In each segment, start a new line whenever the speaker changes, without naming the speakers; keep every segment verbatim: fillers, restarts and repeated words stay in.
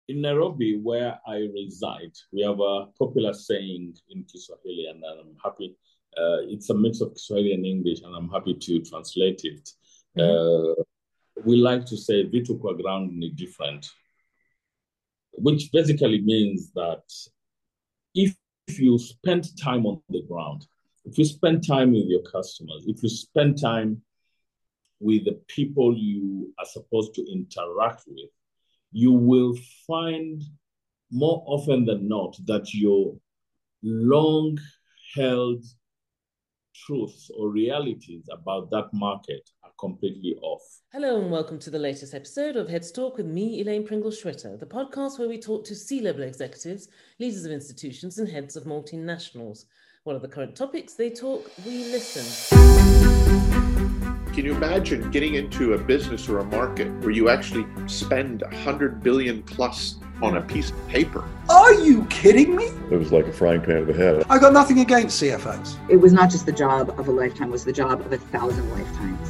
In Nairobi, where I reside, we have a popular saying in Kiswahili, and I'm happy. Uh, it's a mix of Kiswahili and English, and I'm happy to translate it.
Mhm.
Uh, we like to say vitu kwa ground ni different, which basically means that if, if you spend time on the ground, if you spend time with your customers, if you spend time with the people you are supposed to interact with, you will find more often than not that your long held truths or realities about that market are completely off.
Hello and welcome to the latest episode of Heads Talk with me, Elaine Pringle-Schwitter, the podcast where we talk to C-level executives, leaders of institutions and heads of multinationals. What are the current topics? They talk, we listen.
Can you imagine getting into a business or a market where you actually spend one hundred billion plus on a piece of paper?
Are you kidding me?
It was like a frying pan to the head.
I got nothing against C F Os.
It was not just the job of a lifetime, it was the job of a thousand lifetimes.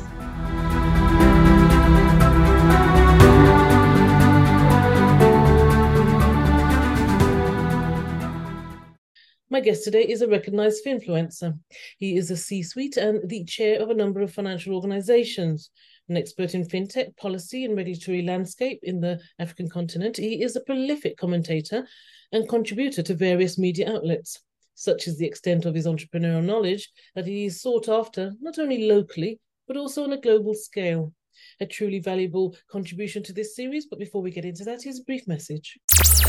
My guest today is a recognized influencer. He is a C-suite and the chair of a number of financial organizations. An expert in fintech policy and regulatory landscape in the African continent, he is a prolific commentator and contributor to various media outlets. Such is the extent of his entrepreneurial knowledge that he is sought after not only locally, but also on a global scale. A truly valuable contribution to this series, but before we get into that, here's a brief message.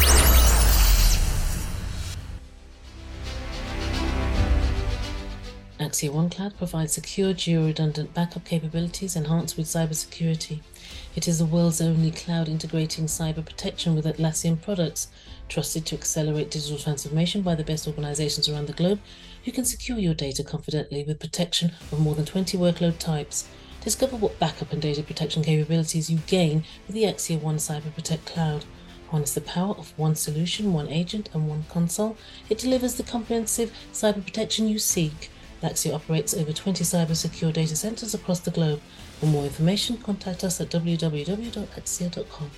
Axia One Cloud provides secure, geo-redundant backup capabilities enhanced with cybersecurity. It is the world's only cloud integrating cyber protection with Atlassian products. Trusted to accelerate digital transformation by the best organizations around the globe, you can secure your data confidently with protection of more than twenty workload types. Discover what backup and data protection capabilities you gain with the Axia One Cyber Protect Cloud. Harness the power of one solution, one agent, and one console. It delivers the comprehensive cyber protection you seek. Axia operates over twenty cyber-secure data centers across the globe. For more information, contact us at w w w dot axia dot com.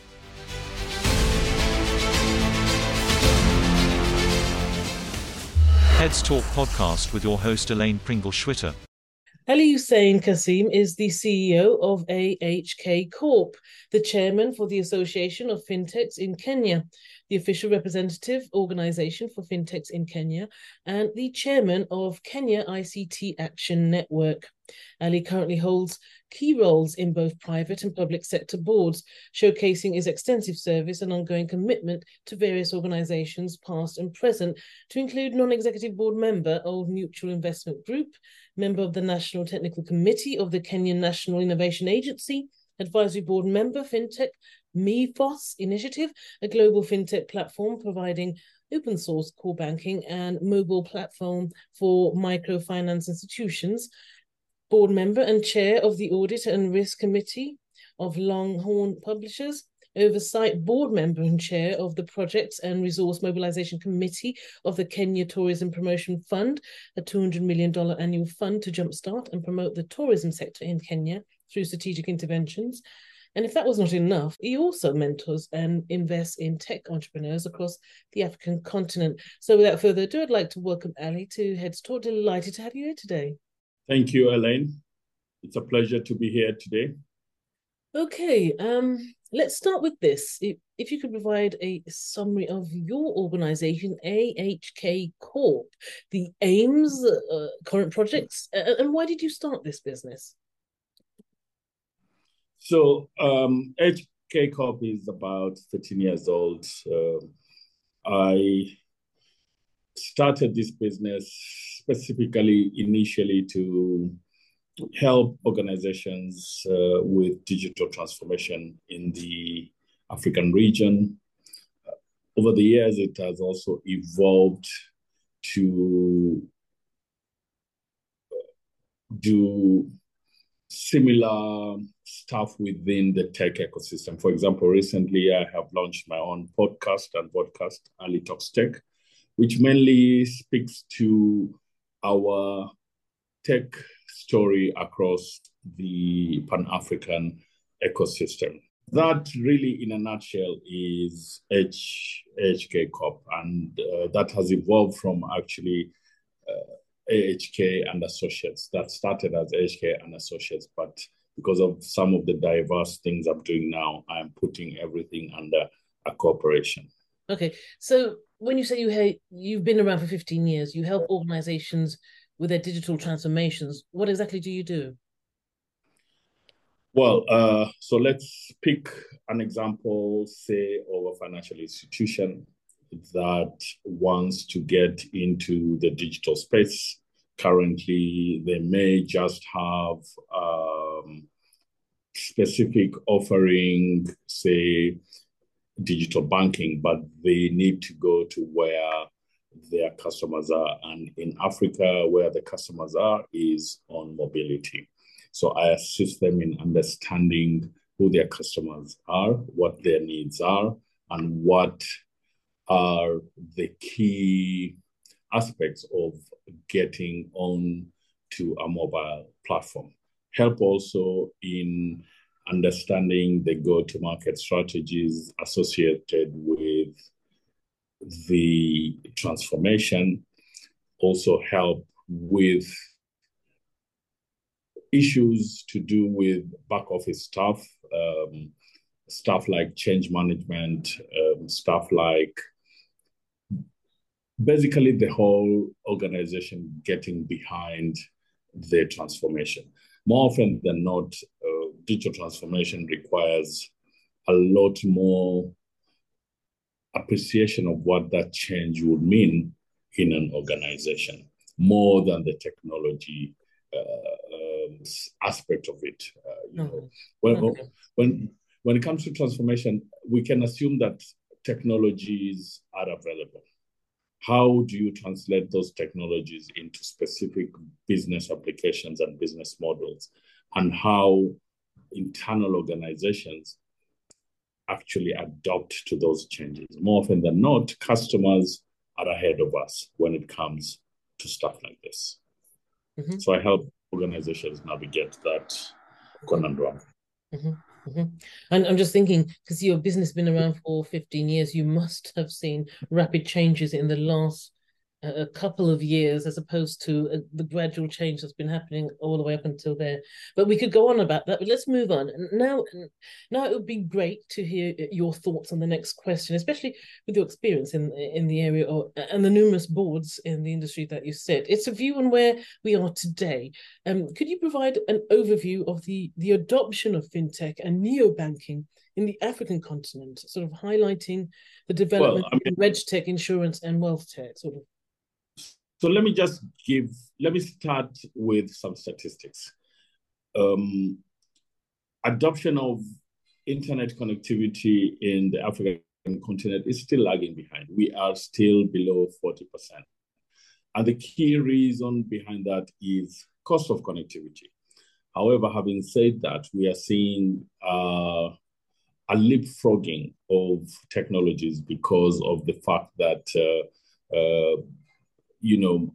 Heads Talk podcast with your host Elaine Pringle-Schwitter.
Ali Hussein Kasim is the C E O of A H K Corp, the chairman for the Association of Fintechs in Kenya, the official representative organization for fintechs in Kenya, and the chairman of Kenya I C T Action Network. Ali currently holds key roles in both private and public sector boards, showcasing his extensive service and ongoing commitment to various organizations, past and present, to include non-executive board member, Old Mutual Investment Group, member of the National Technical Committee of the Kenyan National Innovation Agency, advisory board member, FinTech MiFos Initiative, a global fintech platform providing open source core banking and mobile platform for microfinance institutions, board member and chair of the Audit and Risk Committee of Longhorn Publishers, oversight board member and chair of the Projects and Resource Mobilization Committee of the Kenya Tourism Promotion Fund, a two hundred million dollars annual fund to jumpstart and promote the tourism sector in Kenya through strategic interventions. And if that was not enough, he also mentors and invests in tech entrepreneurs across the African continent. So without further ado, I'd like to welcome Ali to Heads Talk. Delighted to have you here today.
Thank you, Elaine. It's a pleasure to be here today.
Okay, um, let's start with this. If, if you could provide a summary of your organization, A H K Corp, the aims, uh, current projects, uh, and why did you start this business?
So, um, A H K Corp is about thirteen years old. Uh, I started this business specifically initially to help organizations uh, with digital transformation in the African region. Uh, over the years, it has also evolved to do similar stuff within the tech ecosystem. For example, recently I have launched my own podcast and podcast, Ali Talks Tech, which mainly speaks to our tech story across the Pan-African ecosystem. that really, in a nutshell, is H, AHK Corp, and uh, that has evolved from actually uh, A H K and Associates. That started as A H K and Associates, but because of some of the diverse things I'm doing now, I'm putting everything under a corporation.
Okay, so when you say you ha- you've been around for fifteen years, you help organizations with their digital transformations. What exactly do you do?
Well, uh, so let's pick an example, say, of a financial institution that wants to get into the digital space. Currently, they may just have um, specific offering, say, digital banking, but they need to go to where their customers are. And in Africa, where the customers are is on mobility. So I assist them in understanding who their customers are, what their needs are, and what are the key aspects of getting on to a mobile platform. Help also in understanding the go-to-market strategies associated with the transformation. Also help with issues to do with back office stuff, um, stuff like change management, um, stuff like basically the whole organization getting behind the transformation. More often than not, uh, digital transformation requires a lot more appreciation of what that change would mean in an organization, more than the technology uh, um, aspect of it. Uh, you
Okay.
know, when,
Okay.
when when it comes to transformation, we can assume that technologies are available. How do you translate those technologies into specific business applications and business models, and how internal organizations actually adopt to those changes? More often than not, customers are ahead of us when it comes to stuff like this. Mm-hmm. So I help organizations navigate that conundrum.
Mm-hmm. Mm-hmm. And I'm just thinking, because your business has been around for fifteen years, you must have seen rapid changes in the last a couple of years, as opposed to uh, the gradual change that's been happening all the way up until there. But we could go on about that. But let's move on. Now, now it would be great to hear your thoughts on the next question, especially with your experience in in the area of, and the numerous boards in the industry that you sit. It's a view on where we are today. Um, could you provide an overview of the the adoption of fintech and neobanking in the African continent, sort of highlighting the development well, I mean, in RegTech, insurance, and wealth tech, sort of?
So let me just give, let me start with some statistics. Um, adoption of internet connectivity in the African continent is still lagging behind. We are still below forty percent. And the key reason behind that is cost of connectivity. However, having said that, we are seeing uh, a leapfrogging of technologies because of the fact that uh, uh, you know,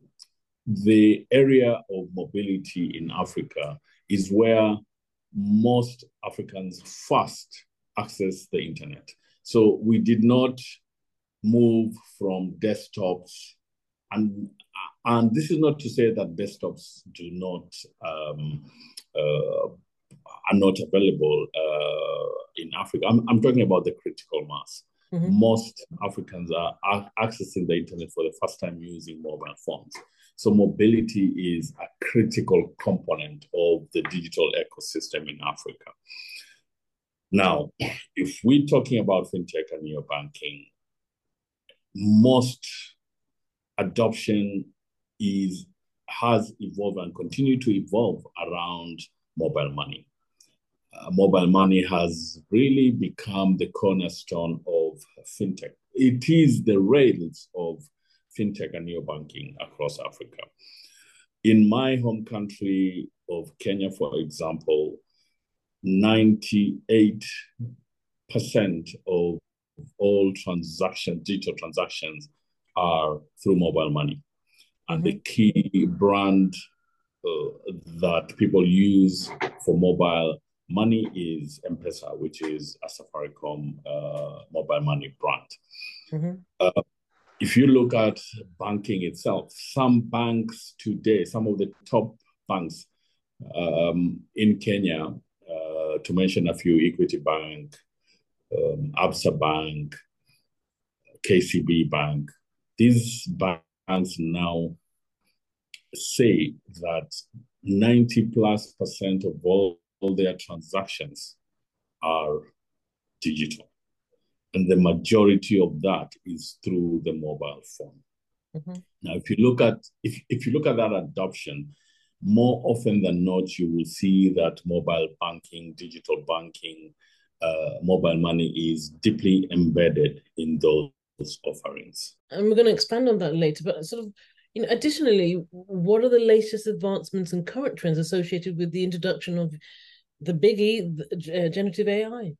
the area of mobility in Africa is where most Africans first access the internet. So we did not move from desktops, and and this is not to say that desktops do not um, uh, are not available uh, in Africa. I'm, I'm talking about the critical mass. Mm-hmm. Most Africans are, are accessing the internet for the first time using mobile phones. So mobility is a critical component of the digital ecosystem in Africa. Now, if we're talking about fintech and neobanking, most adoption is has evolved and continue to evolve around mobile money. Uh, mobile money has really become the cornerstone of fintech. It is the rails of fintech and neobanking across Africa. In my home country of Kenya, for example, ninety-eight percent of all transactions, digital transactions, are through mobile money. And mm-hmm. the key brand uh, that people use for mobile money is M-Pesa, which is a Safaricom uh, mobile money brand.
Mm-hmm.
Uh, if you look at banking itself, some banks today, some of the top banks um, in Kenya, uh, to mention a few, Equity Bank, um, Absa Bank, K C B Bank, these banks now say that ninety plus percent of all, all their transactions are digital. And the majority of that is through the mobile phone.
Mm-hmm.
Now, if you look at if, if you look at that adoption, more often than not, you will see that mobile banking, digital banking, uh, mobile money is deeply embedded in those offerings.
And we're going to expand on that later, but sort of, you know, additionally, what are the latest advancements and current trends associated with the introduction of the biggie, the, uh, generative A I?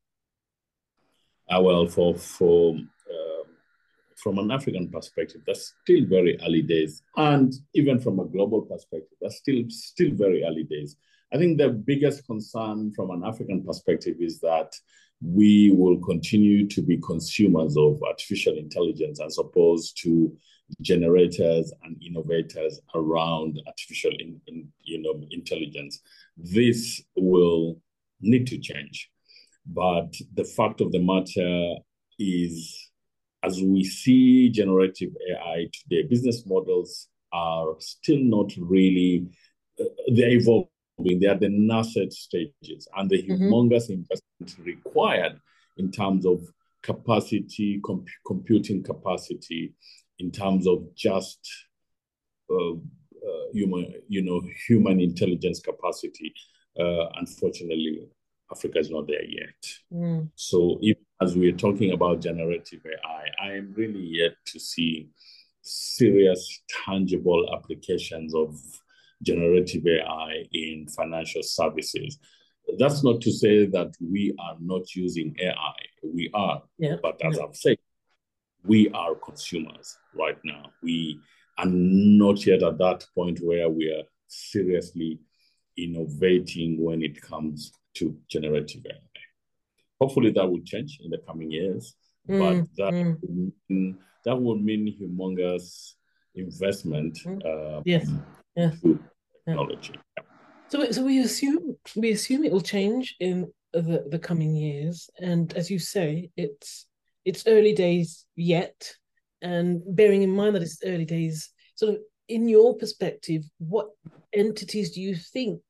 Uh, well, for for uh, from an African perspective, that's still very early days, and even from a global perspective, that's still still very early days. I think the biggest concern from an African perspective is that we will continue to be consumers of artificial intelligence as opposed to generators and innovators around artificial in, in, you know, intelligence. This will need to change. But the fact of the matter is, as we see generative A I today, business models are still not really, uh, they're evolving. They are the nascent stages, and the
Mm-hmm.
humongous investment required in terms of capacity, comp- computing capacity, in terms of just uh, uh, human, you know, human intelligence capacity. Uh, unfortunately, Africa is not there yet.
Mm.
So, if, as we are talking about generative A I, I am really yet to see serious, tangible applications of generative A I in financial services. That's not to say that we are not using A I. We are.
Yeah.
But as
yeah.
I've said, we are consumers right now. We are not yet at that point where we are seriously innovating when it comes to generative A I. Hopefully that will change in the coming years,
Mm,
but that,
mm.
would mean, that would mean humongous investment
Mm.
um,
Yes. Yeah.
to technology. Yeah.
So, so we assume we assume it will change in the, the coming years, and as you say, it's it's early days yet, and bearing in mind that it's early days, sort of in your perspective, what entities do you think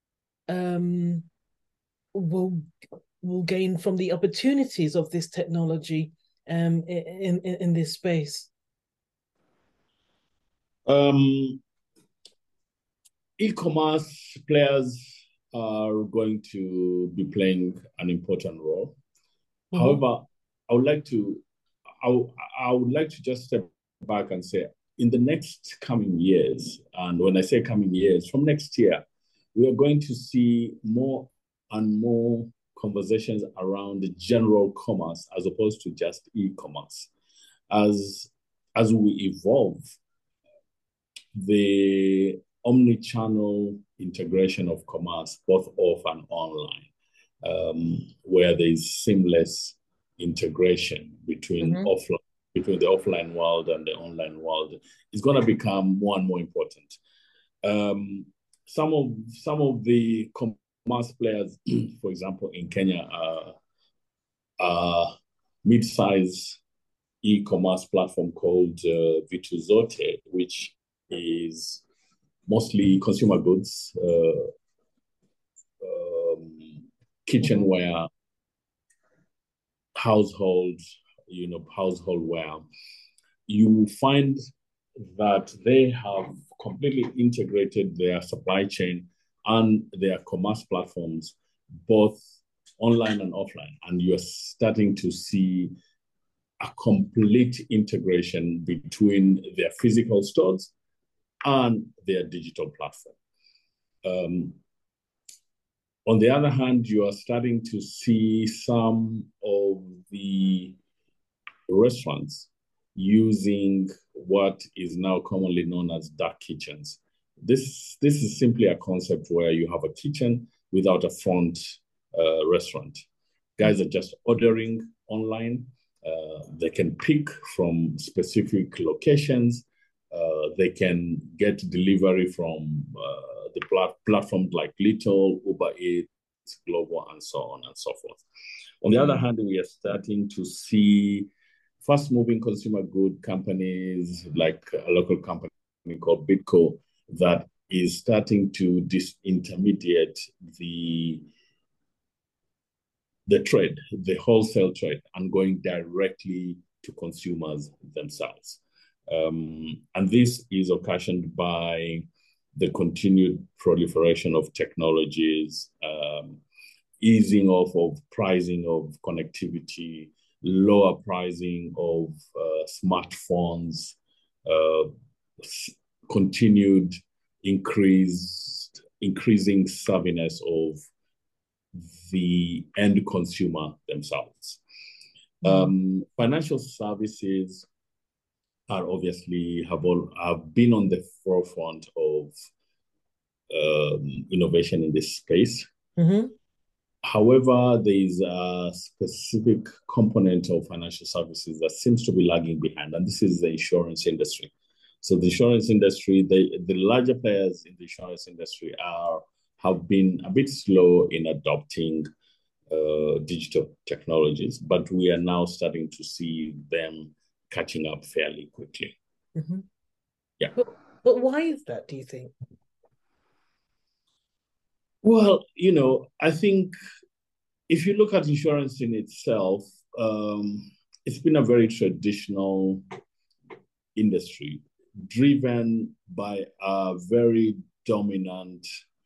um, will will gain from the opportunities of this technology um, in, in in this space?
Um, e-commerce players are going to be playing an important role. Mm-hmm. However, I would like to I, I would like to just step back and say, in the next coming years, and when I say coming years, from next year, we are going to see more and more conversations around the general commerce as opposed to just e-commerce. As, as we evolve, the omni-channel integration of commerce, both off and online, um, where there's seamless integration between mm-hmm. offline, between the offline world and the online world, is going to become more and more important. Um, some of some of the commerce players, for example, in Kenya, are, are mid-size e-commerce platform called uh, Vitu Zote, which is mostly consumer goods, uh, um, kitchenware, mm-hmm. household, you know, household wear. You find that they have completely integrated their supply chain and their commerce platforms, both online and offline. And you're starting to see a complete integration between their physical stores and their digital platform. Um, on the other hand, you are starting to see some of the restaurants using what is now commonly known as dark kitchens. This, this is simply a concept where you have a kitchen without a front uh, restaurant. Guys are just ordering online. Uh, they can pick from specific locations. Uh, they can get delivery from uh, the plat- platforms like Little, Uber Eats, Glovo, and so on and so forth. On the other hand, we are starting to see fast-moving consumer good companies like a local company called Bitco that is starting to disintermediate the the trade, the wholesale trade, and going directly to consumers themselves. Um, and this is occasioned by the continued proliferation of technologies, um, easing off of pricing of connectivity, lower pricing of uh, smartphones, uh, continued increased, increasing savviness of the end consumer themselves. Um, financial services are obviously have all have been on the forefront of um, innovation in this space.
Mm-hmm.
However, there is a specific component of financial services that seems to be lagging behind, and this is the insurance industry. So the insurance industry, the, the larger players in the insurance industry are have been a bit slow in adopting uh, digital technologies, but we are now starting to see them catching up fairly quickly.
Mm-hmm.
Yeah.
But, but why is that, do you think?
Well, you know, I think if you look at insurance in itself, um, it's been a very traditional industry driven by a very dominant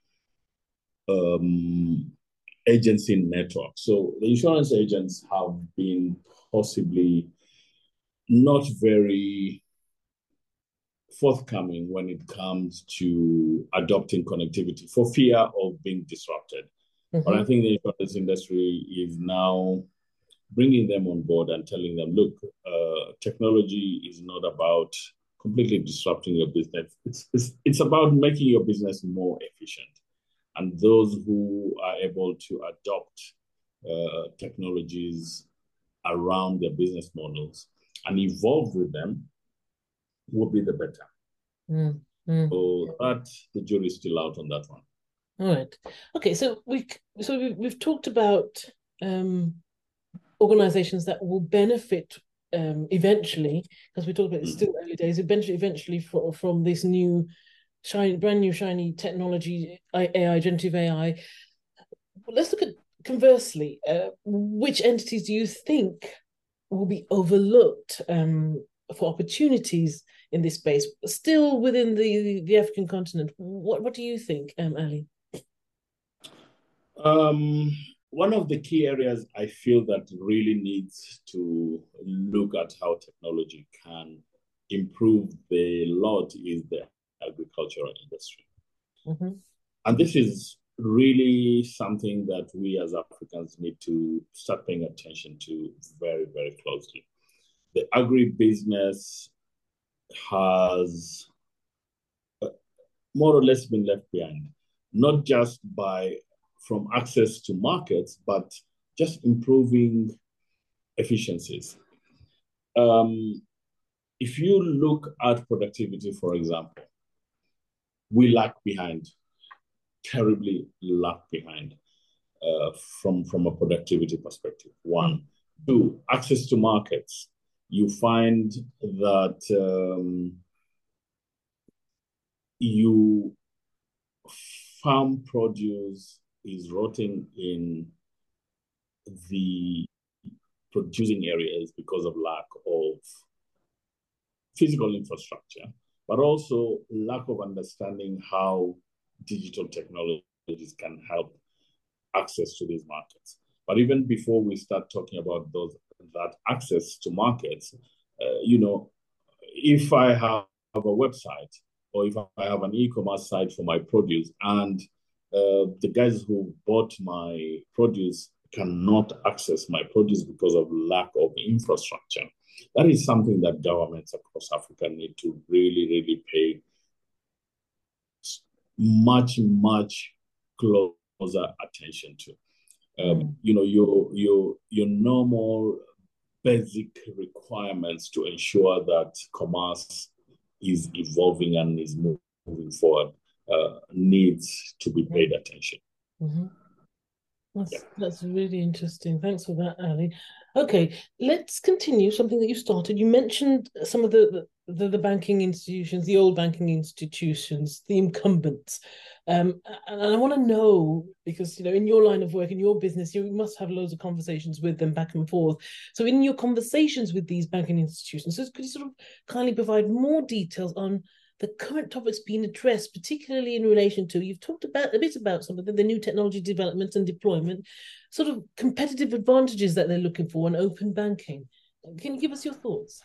um, agency network. So the insurance agents have been possibly not very forthcoming when it comes to adopting connectivity for fear of being disrupted. Mm-hmm. But I think the insurance industry is now bringing them on board and telling them, look, uh, technology is not about completely disrupting your business. It's, it's, it's about making your business more efficient. And those who are able to adopt uh, technologies around their business models and evolve with them will be the better.
Mm, mm.
So that the jury is still out on that one.
All right. Okay. So we so we've, we've talked about um, organizations that will benefit um, eventually, because we talked about it's still early days. Eventually, eventually from from this new shiny, brand new shiny technology, A I, generative A I. Let's look at conversely. Uh, which entities do you think will be overlooked um, for opportunities in this space, still within the, the African continent? What what do you think, um, Ali?
Um, one of the key areas I feel that really needs to look at how technology can improve the lot is the agricultural industry.
Mm-hmm.
And this is really something that we as Africans need to start paying attention to very, very closely. The agribusiness has more or less been left behind, not just by from access to markets, but just improving efficiencies. Um, if you look at productivity, for example, we lag behind, terribly lag behind uh, from, from a productivity perspective, one. Two, access to markets. You find that um, you farm produce is rotting in the producing areas because of lack of physical infrastructure, but also lack of understanding how digital technologies can help access to these markets. But even before we start talking about those that access to markets, uh, you know, if I have a website or if I have an e-commerce site for my produce and uh, the guys who bought my produce cannot access my produce because of lack of infrastructure, that is something that governments across Africa need to really, really pay much, much closer attention to. Um,
Mm.
You know, your your your normal basic requirements to ensure that commerce is evolving and is moving forward uh, needs to be paid attention.
Mm-hmm. That's
Yeah.
that's really interesting. Thanks for that, Ali. Okay, let's continue something that you started. You mentioned some of the the, the banking institutions, the old banking institutions, the incumbents. Um, and I want to know, because you know, in your line of work, in your business, you must have loads of conversations with them back and forth. So, in your conversations with these banking institutions, so could you sort of kindly provide more details on the current topics being addressed, particularly in relation to, you've talked about a bit about some of the, the new technology development and deployment, sort of competitive advantages that they're looking for in open banking. Can you give us your thoughts?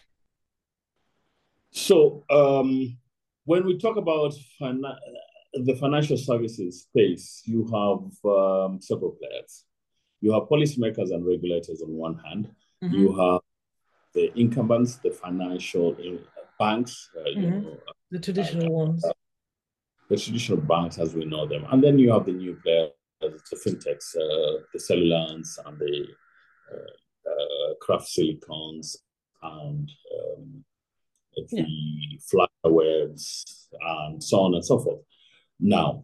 So, um, when we talk about fina- the financial services space, you have um, several players. You have policymakers and regulators on one hand. Mm-hmm. You have the incumbents, the financial banks, uh, you
mm-hmm.
know,
the traditional uh, ones,
uh, the traditional banks as we know them, and then you have the new players, the fintechs, uh, the Cellulants and the uh, uh, Craft Silicons and um, the yeah. Flywebs and so on and so forth. Now,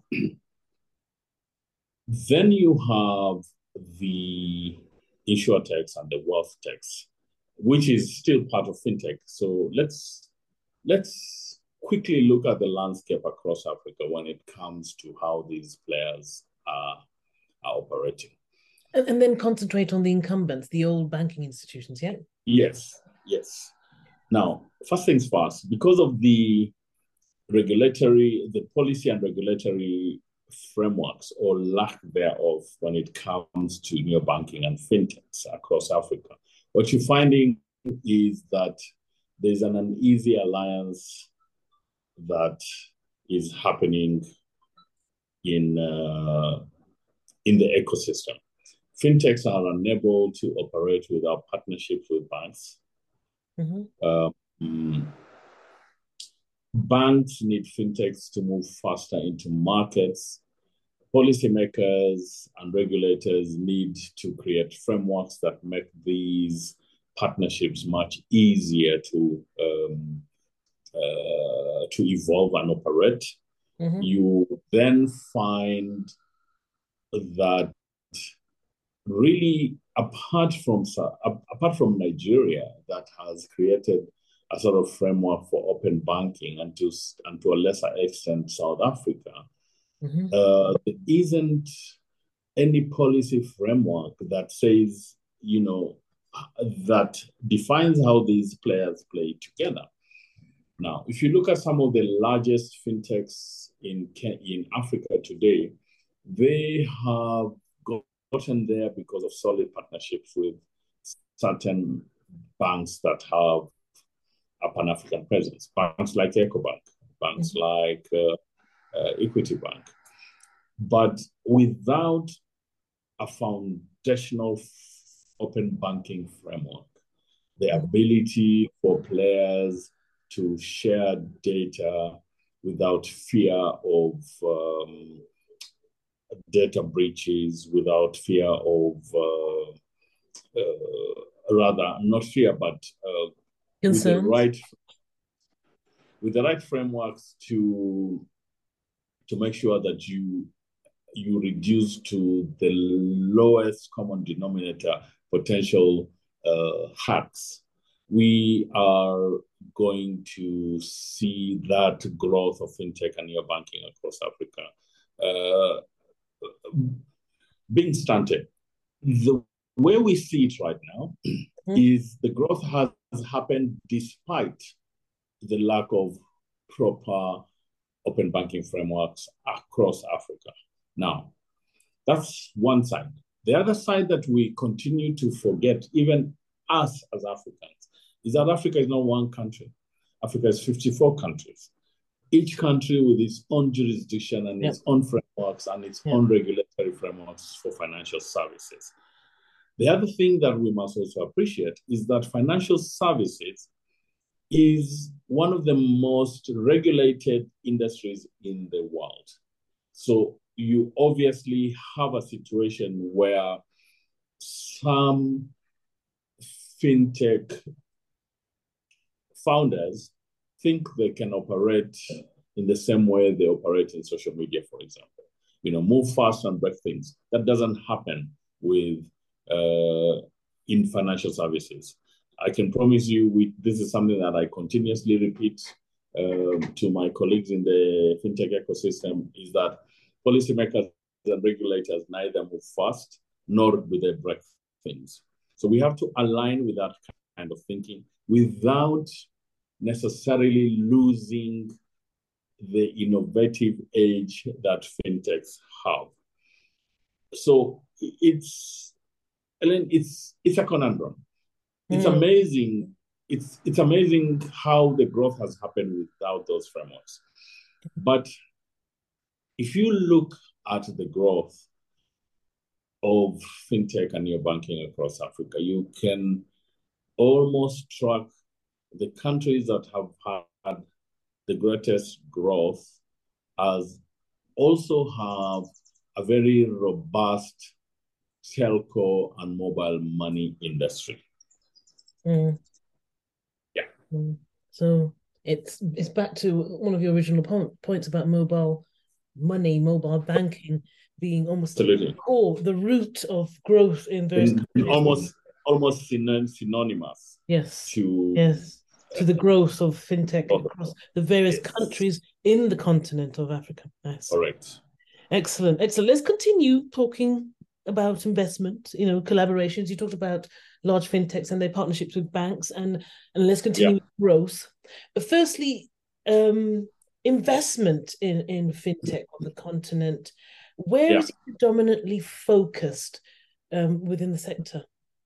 then you have the insurtechs and the wealth techs, which is still part of fintech. So let's let's quickly look at the landscape across Africa when it comes to how these players are, are operating.
And, and then concentrate on the incumbents, the old banking institutions, yeah?
Yes, yes. Now, first things first, because of the regulatory, the policy and regulatory frameworks or lack thereof when it comes to neobanking and fintechs across Africa, what you're finding is that there's an uneasy alliance that is happening in uh, in the ecosystem. Fintechs are unable to operate without partnerships with banks.
Mm-hmm.
Um, banks need fintechs to move faster into markets. Policymakers and regulators need to create frameworks that make these partnerships much easier to um, uh, to evolve and operate. Mm-hmm. You then find that really, apart from apart from Nigeria, that has created a sort of framework for open banking, and to and to a lesser extent South Africa, mm-hmm. uh, there isn't any policy framework that says, you know, that defines how these players play together. Now, if you look at some of the largest fintechs in in Africa today, they have gotten there because of solid partnerships with certain banks that have a Pan-African presence. Banks like EcoBank, banks mm-hmm. like uh, uh, Equity Bank. But without a foundational open banking framework, the mm-hmm. ability for players to share data without fear of um, data breaches, without fear of, uh, uh, rather, not fear, but uh, with the right, with the right frameworks to to make sure that you you reduce to the lowest common denominator potential uh, hacks, we are going to see that growth of fintech and neobanking across Africa uh, being stunted. The way we see it right now mm-hmm. is the growth has happened despite the lack of proper open banking frameworks across Africa. Now, that's one side. The other side that we continue to forget, even us as Africans, is that Africa is not one country. Africa is fifty-four countries. Each country with its own jurisdiction and yep. its own frameworks and its yep. own regulatory frameworks for financial services. The other thing that we must also appreciate is that financial services is one of the most regulated industries in the world. So you obviously have a situation where some fintech founders think they can operate in the same way they operate in social media, for example. You know, move fast and break things. That doesn't happen with uh, in financial services. I can promise you, we, this is something that I continuously repeat um, to my colleagues in the fintech ecosystem, is that policymakers and regulators neither move fast nor do they break things. So we have to align with that kind of thinking without necessarily losing the innovative edge that fintechs have. So it's, Ellen, it's it's a conundrum. It's mm. amazing. It's it's amazing how the growth has happened without those frameworks. But if you look at the growth of fintech and neobanking across Africa, you can almost track the countries that have had the greatest growth as also have a very robust telco and mobile money industry.
Mm.
Yeah.
Mm. So it's it's back to one of your original po- points about mobile money, mobile banking being almost
Absolutely.
the core, the root of growth in various
in,
countries.
Almost, almost synonymous.
Yes.
To
yes. To the growth of fintech
oh,
across the various yes. countries in the continent of Africa. Yes.
Correct.
Excellent. Excellent. Let's continue talking about investment, you know, collaborations. You talked about large fintechs and their partnerships with banks, and, and let's continue yeah. with growth. But firstly, um, investment in, in fintech on the continent, where yeah. is it predominantly focused um, within the sector?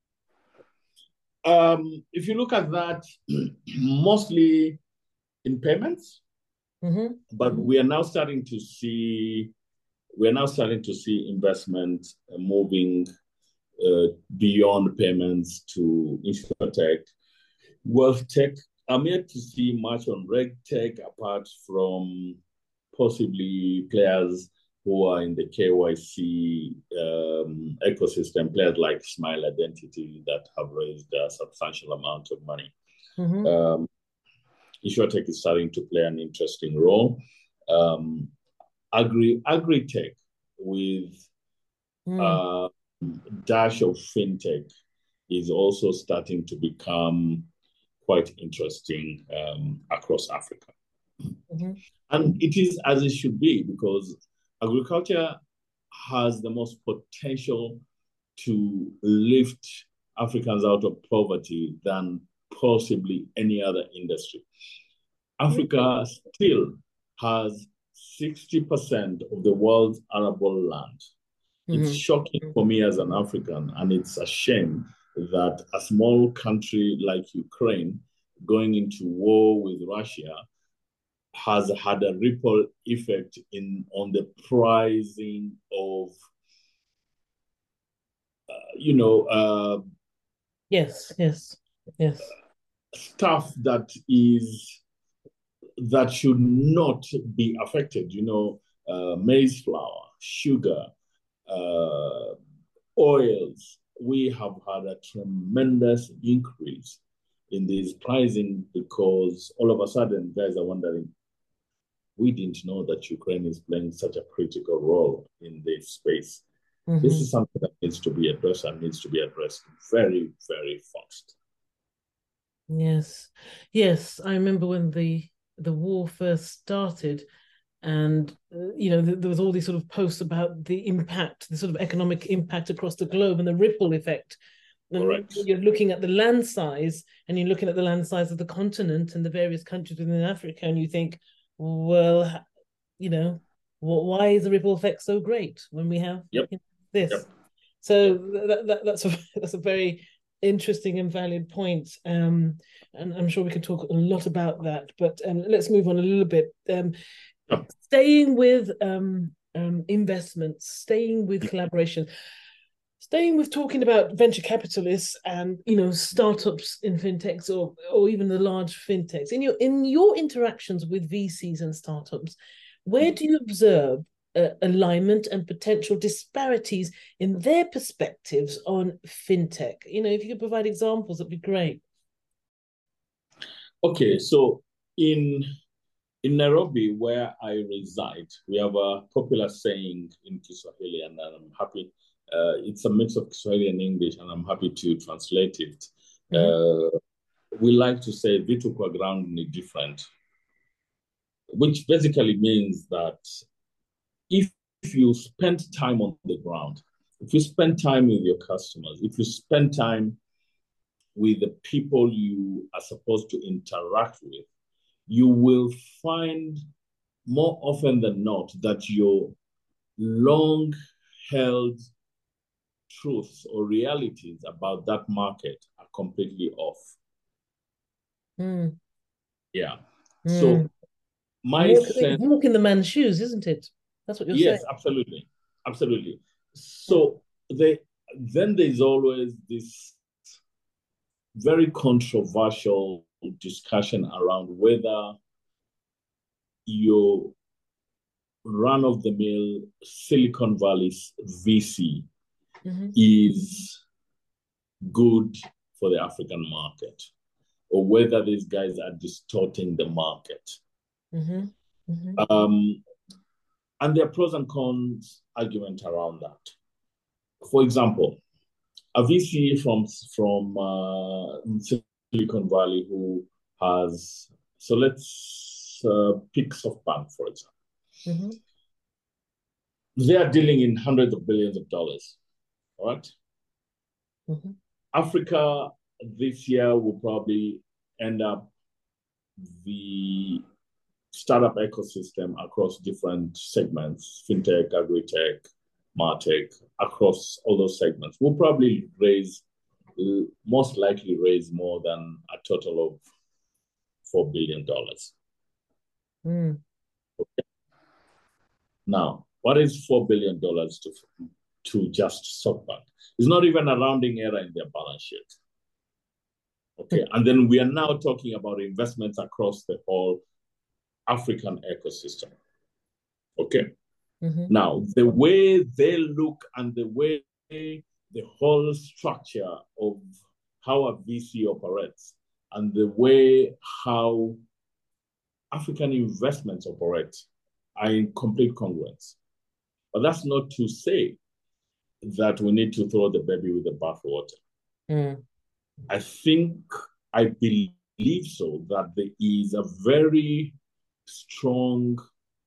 Um, if you look at that, mostly in payments,
mm-hmm.
but we are now starting to see we are now starting to see investment uh, moving uh, beyond payments to insurtech, wealth tech. I'm yet to see much on reg tech apart from possibly players who are in the K Y C um, ecosystem, players like Smile Identity that have raised a substantial amount of money.
Mm-hmm.
Um, insurtech is starting to play an interesting role. Um, agri agri tech with
mm.
a dash of fintech is also starting to become quite interesting um, across Africa.
Mm-hmm.
And it is as it should be, because agriculture has the most potential to lift Africans out of poverty than possibly any other industry. Africa still has sixty percent of the world's arable land. Mm-hmm. It's shocking for me as an African, and it's a shame that a small country like Ukraine going into war with Russia has had a ripple effect in on the pricing of, uh, you know, uh,
yes, yes, yes,
stuff that is that should not be affected. You know, uh, maize flour, sugar, uh, oils. We have had a tremendous increase in this pricing because all of a sudden, guys are wondering, we didn't know that Ukraine is playing such a critical role in this space. Mm-hmm. This is something that needs to be addressed and needs to be addressed very, very fast.
Yes. Yes. I remember when the, the war first started, and, uh, you know, th- there was all these sort of posts about the impact, the sort of economic impact across the globe and the ripple effect. And
Correct.
You're looking at the land size, and you're looking at the land size of the continent and the various countries within Africa, and you think, well, you know, why is the ripple effect so great when we have
yep.
this?
Yep.
So that, that, that's a that's a very interesting and valid point, um, and I'm sure we can talk a lot about that. But um, let's move on a little bit. Um, yep. Staying with um, um, investments, staying with collaboration. Staying with talking about venture capitalists and, you know, startups in fintechs, or or even the large fintechs. In your in your interactions with V Cs and startups, where do you observe uh, alignment and potential disparities in their perspectives on fintech? You know, if you could provide examples, that'd be great.
Okay, so in in Nairobi, where I reside, we have a popular saying in Kiswahili, and I'm happy. Uh, it's a mix of Kiswahili and English, and I'm happy to translate it. Mm-hmm. Uh, we like to say "vitu kwa ground ni different," which basically means that if, if you spend time on the ground, if you spend time with your customers, if you spend time with the people you are supposed to interact with, you will find more often than not that your long-held truths or realities about that market are completely off.
Mm.
Yeah.
Mm.
So my
walk,
sense,
walk in the man's shoes, isn't it? That's what you're
yes,
saying.
Yes, absolutely. Absolutely. So they, then there's always this very controversial discussion around whether your run-of-the-mill Silicon Valley V C mm-hmm. is good for the African market, or whether these guys are distorting the market. Mm-hmm. Mm-hmm. Um, and there are pros and cons argument around that. For example, a V C from, from uh, Silicon Valley who has, so let's uh, pick SoftBank, for example. Mm-hmm. They are dealing in hundreds of billions of dollars, all right? Mm-hmm. Africa this year will probably end up the startup ecosystem across different segments, fintech, agri-tech, martech, across all those segments. We'll probably raise, most likely raise more than a total of four billion dollars. Mm. Okay. Now, what is four billion dollars to, to just SoftBank? It's not even a rounding error in their balance sheet. Okay, and then we are now talking about investments across the whole African ecosystem. Okay. Mm-hmm. Now, the way they look and the way the whole structure of how a V C operates and the way how African investments operate are in complete congruence. But that's not to say that we need to throw the baby with the bathwater. Mm. I think, I believe so, that there is a very strong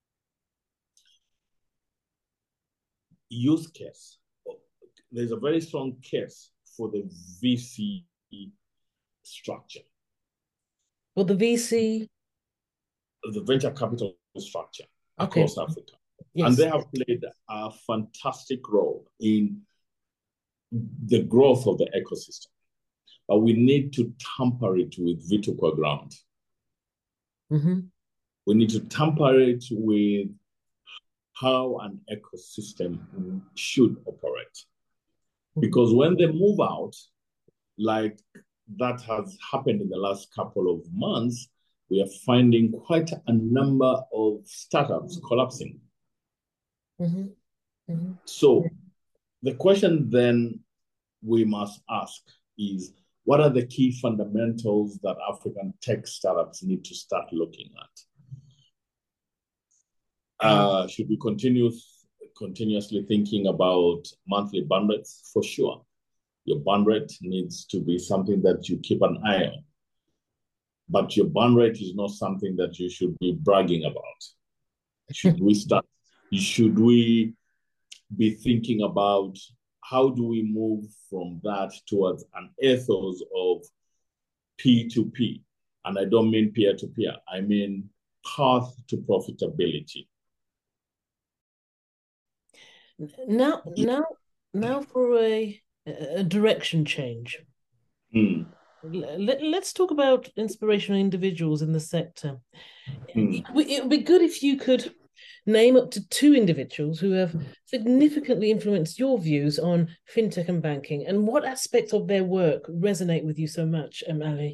use case. There's a very strong case for the V C structure.
For the V C?
The venture capital structure across okay. Africa.
Yes.
And they have played a fantastic role in the growth of the ecosystem. But we need to tamper it with vitu kwa ground. Mm-hmm. We need to tamper it with how an ecosystem should operate. Mm-hmm. Because when they move out, like that has happened in the last couple of months, we are finding quite a number of startups collapsing. Mm-hmm. Mm-hmm. So the question then we must ask is, what are the key fundamentals that African tech startups need to start looking at? Uh, should we continue continuously thinking about monthly burn rates? For sure. Your burn rate needs to be something that you keep an eye on. But your burn rate is not something that you should be bragging about. Should we start? Should we be thinking about how do we move from that towards an ethos of P to P? And I don't mean peer-to-peer. I mean path to profitability.
Now, now, now for a, a direction change. Mm. Let, let's talk about inspirational individuals in the sector. Mm. It would be good if you could name up to two individuals who have significantly influenced your views on fintech and banking, and what aspects of their work resonate with you so much, um, Ali?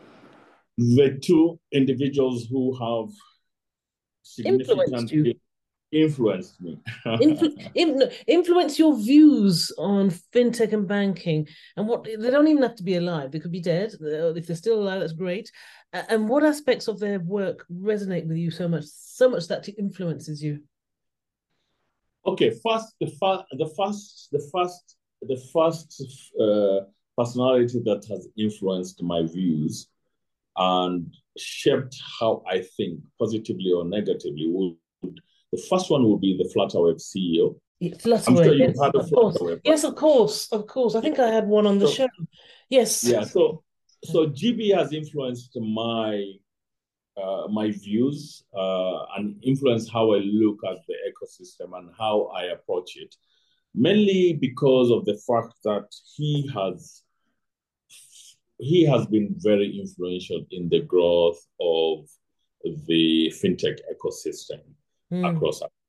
The two individuals who have significantly influenced me.
Influ- in- influence your views on fintech and banking, and what they don't even have to be alive; they could be dead. If they're still alive, that's great. And what aspects of their work resonate with you so much, so much that it influences you?
Okay, first, the first, the first, the first, the first uh, personality that has influenced my views and shaped how I think, positively or negatively, would the first one will be the Flutterwave C E O.
Yeah,
I'm sure
Flutterwave,
you've
yes,
heard of
of course.
Flutterwave.
Yes, of course, of course. I think I had one on the
So,
show. Yes.
Yeah. So, so G B has influenced my uh, my views uh, and influenced how I look at the ecosystem and how I approach it. Mainly because of the fact that he has he has been very influential in the growth of the fintech ecosystem mm. across Africa.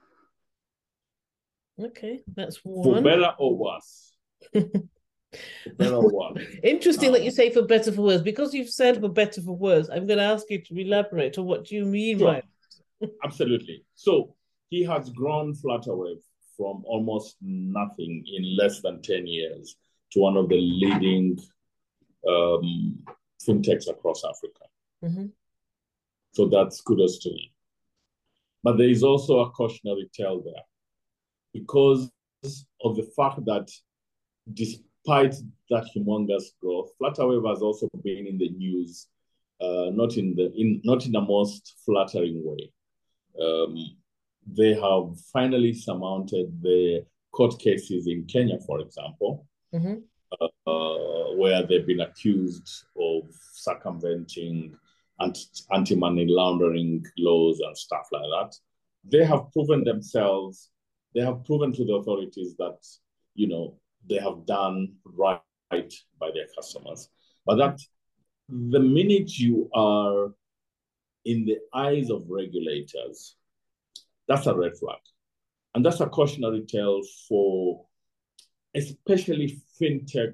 Okay, that's one.
For better or worse. For better or worse.
Interesting um, that you say for better for worse. Because you've said for better for worse, I'm going to ask you to elaborate on what you mean
sure.
by it.
Absolutely. So he has grown Flutterwave from almost nothing in less than ten years to one of the leading um, fintechs across Africa. Mm-hmm. So that's kudos to him. But there is also a cautionary tale there because of the fact that despite that humongous growth, Flutterwave has also been in the news, uh, not in the in not in the most flattering way. Um, they have finally surmounted the court cases in Kenya, for example, mm-hmm. uh, uh, where they've been accused of circumventing anti-money laundering laws and stuff like that. They have proven themselves, they have proven to the authorities that, you know, they have done right by their customers. But that the minute you are in the eyes of regulators, that's a red flag. And that's a cautionary tale for especially fintech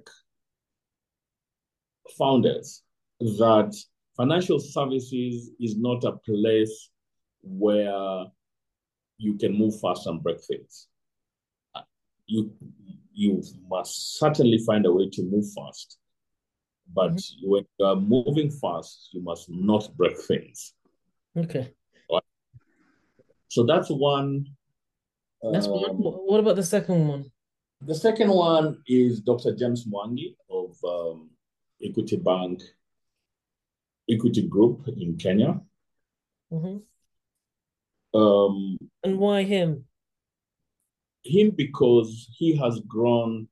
founders, that financial services is not a place where you can move fast and break things. You, you must certainly find a way to move fast. But mm-hmm. when you are moving fast, you must not break things.
Okay.
Right? So that's one.
That's um, one. What about the second one?
The second one is Doctor James Mwangi of um, Equity Bank, Equity Group in Kenya.
Mm-hmm.
Um,
and why him?
Him because he has grown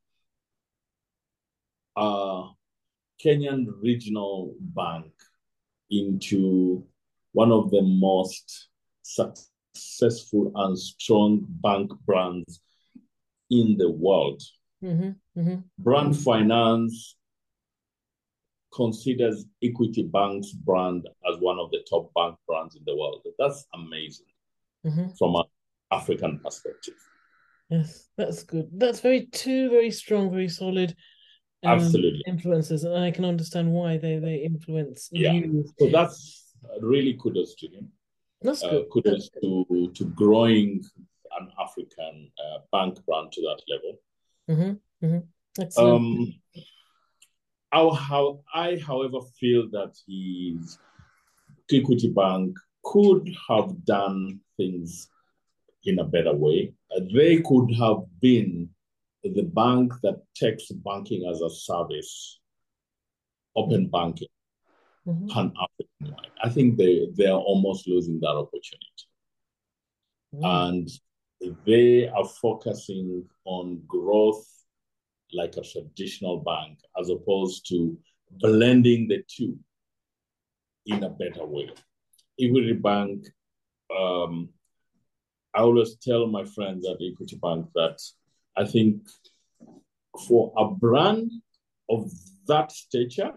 a Kenyan regional bank into one of the most successful and strong bank brands in the world.
Mm-hmm. Mm-hmm.
Brand Finance considers Equity Bank's brand as one of the top bank brands in the world. That's amazing mm-hmm. from an African perspective.
Yes, that's good. That's very two very strong, very solid um,
absolutely
influences, and I can understand why they they influence
yeah.
you.
So that's really kudos to him.
That's good.
Uh, kudos
that's good.
to to growing an African uh, bank brand to that level.
Mm-hmm. Mm-hmm. Excellent.
Um, How, how I, however, feel that his Equity Bank could have done things in a better way. Uh, they could have been the bank that takes banking as a service, open mm-hmm. banking, mm-hmm. pan-African wide. I think they, they are almost losing that opportunity. Mm-hmm. And they are focusing on growth like a traditional bank, as opposed to blending the two in a better way. Equity Bank, um, I always tell my friends at Equity Bank that I think for a brand of that stature,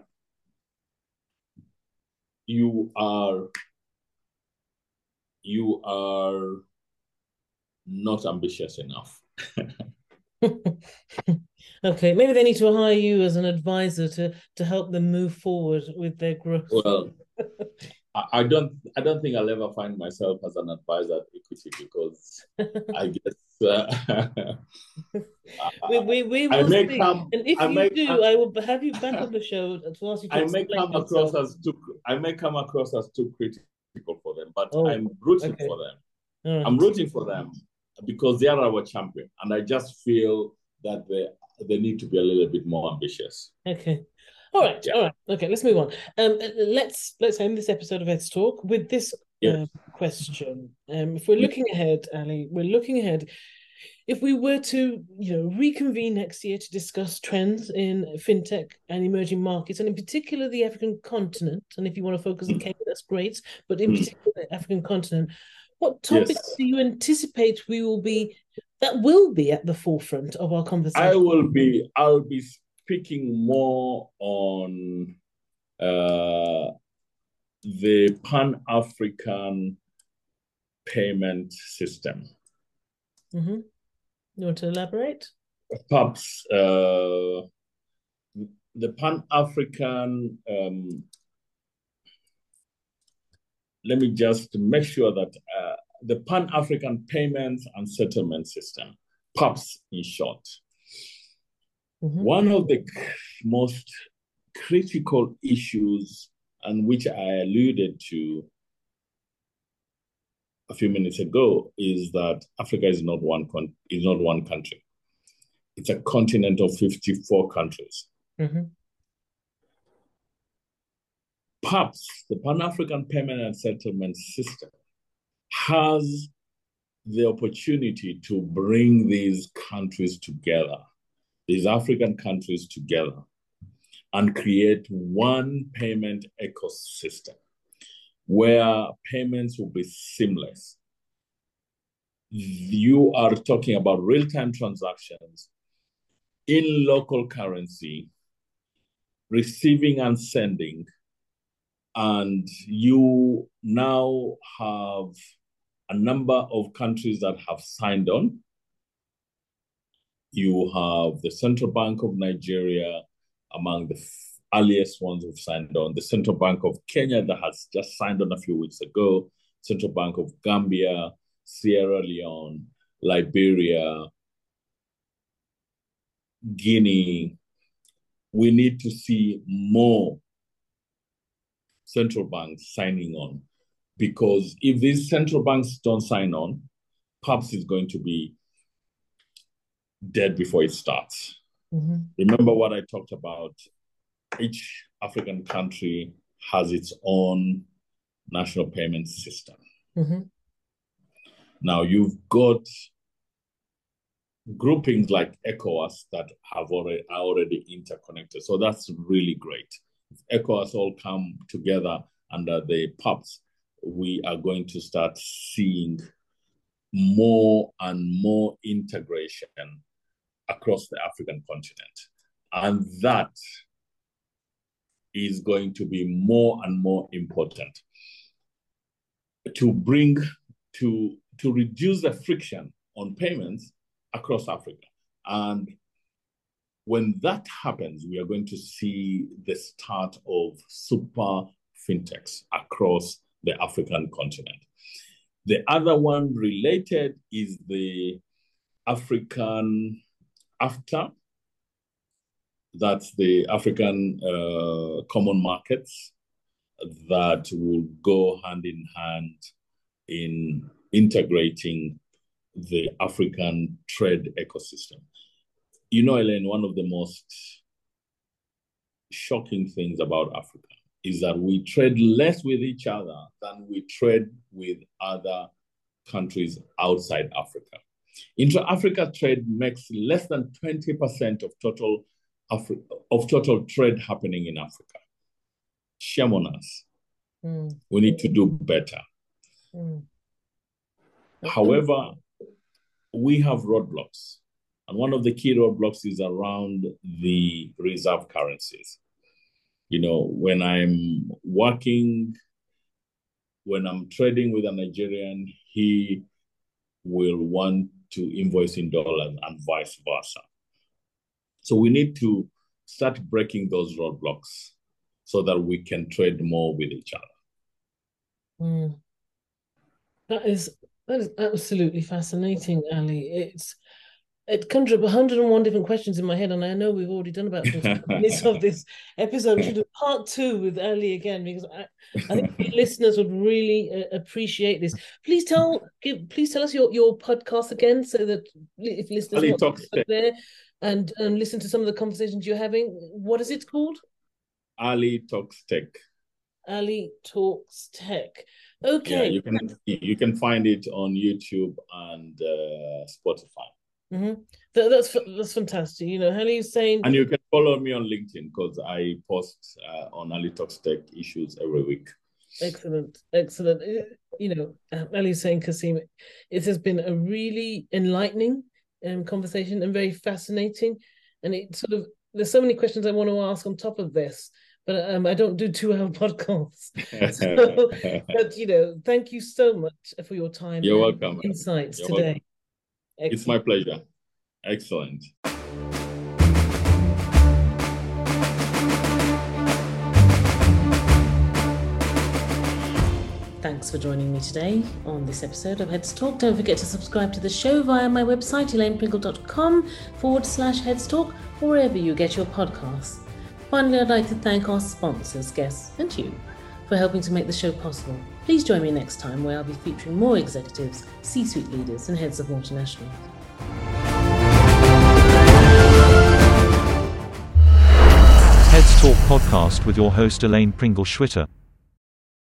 you are you are not ambitious enough.
Okay, maybe they need to hire you as an advisor to to help them move forward with their growth.
Well, I, I don't I don't think I'll ever find myself as an advisor at Equity because I guess uh,
we, we, we
I
will
may
see.
come.
And if
I
you
may
do,
come,
I will have you back on the show to ask you to
I may
explain
come across
yourself.
as too. I may come across as too critical for them, but
Oh,
I'm rooting
okay.
for them.
All right.
I'm rooting for them because they are our champion, and I just feel that they they need to be a little bit more ambitious.
Okay. All right.
Yeah.
All right. Okay. Let's move on. Um, let's let's end this episode of Let's Talk with this
Yes.
um, question. Um, if we're looking ahead, Ali, we're looking ahead. If we were to, you know, reconvene next year to discuss trends in fintech and emerging markets, and in particular the African continent, and if you want to focus on Kenya, that's great. But in particular the African continent, what topics
Yes.
do you anticipate we will be that will be at the forefront of our conversation?
I will be. I'll be speaking more on uh, the Pan-African payment system.
Mm-hmm. You want to elaborate?
Perhaps uh, the Pan-African. Um, let me just make sure that uh, the Pan-African payments and settlement system, PAPS in short. Mm-hmm. One of the most critical issues, and which I alluded to a few minutes ago, is that Africa is not one con- is not one country. It's a continent of fifty-four countries.
Mm-hmm.
PAPS, the Pan-African Payment and Settlement System, has the opportunity to bring these countries together, these African countries together, and create one payment ecosystem where payments will be seamless. You are talking about real-time transactions in local currency, receiving and sending, and you now have a number of countries that have signed on. You have the Central Bank of Nigeria among the earliest ones who've signed on, the Central Bank of Kenya that has just signed on a few weeks ago, Central Bank of Gambia, Sierra Leone, Liberia, Guinea. We need to see more central banks signing on, because if these central banks don't sign on, PAPS is going to be dead before it starts. Mm-hmm. Remember what I talked about? Each African country has its own national payment system. Mm-hmm. Now you've got groupings like ECOWAS that have already are already interconnected. So that's really great. If ECOWAS all come together under the PAPS, we are going to start seeing more and more integration across the African continent. And that is going to be more and more important to bring, to, to reduce the friction on payments across Africa. And when that happens, we are going to see the start of super fintechs across the African continent. The other one related is the African AfCFTA. That's the African uh, common markets that will go hand in hand in integrating the African trade ecosystem. You know, Elaine, one of the most shocking things about Africa is that we trade less with each other than we trade with other countries outside Africa. Intra-Africa trade makes less than twenty percent of total Afri- of total trade happening in Africa. Shame on us. Mm. We need to do better. Mm. However, we have roadblocks. And one of the key roadblocks is around the reserve currencies. You know, when I'm working, when I'm trading with a Nigerian, he will want to invoice in dollars and vice versa. So we need to start breaking those roadblocks so that we can trade more with each other.
Mm. That is that is absolutely fascinating, Ali. It's it conjured up one hundred and one different questions in my head, and I know we've already done about forty minutes of this episode. We should do part two with Ali again, because I, I think the listeners would really uh, appreciate this. Please tell give please tell us your, your podcast again, so that if listeners
Ali
want
Talks
to go there and, and listen to some of the conversations you're having. What is it called?
Ali Talks Tech.
Ali Talks Tech. Okay.
Yeah, you can you can find it on YouTube and uh, Spotify.
Mm-hmm. That, that's that's fantastic. You know, Ali's saying,
and you can follow me on LinkedIn, because I post uh, on Ali Talks Tech issues every week.
Excellent, excellent. You know, Ali's saying, Kasim, it has been a really enlightening um, conversation and very fascinating. And it sort of there's so many questions I want to ask on top of this, but um, I don't do two-hour podcasts. So, but you know, thank you so much for your time.
You're
and
welcome.
Insights
You're
today.
Welcome. It's my pleasure. Excellent.
Thanks for joining me today on this episode of Heads Talk. Don't forget to subscribe to the show via my website, elainepringle.com forward slash Heads Talk, or wherever you get your podcasts. Finally, I'd like to thank our sponsors, guests, and you for helping to make the show possible. Please join me next time, where I'll be featuring more executives, C-suite leaders, and heads of multinationals.
Heads Talk podcast with your host Elaine Pringle Schwitter.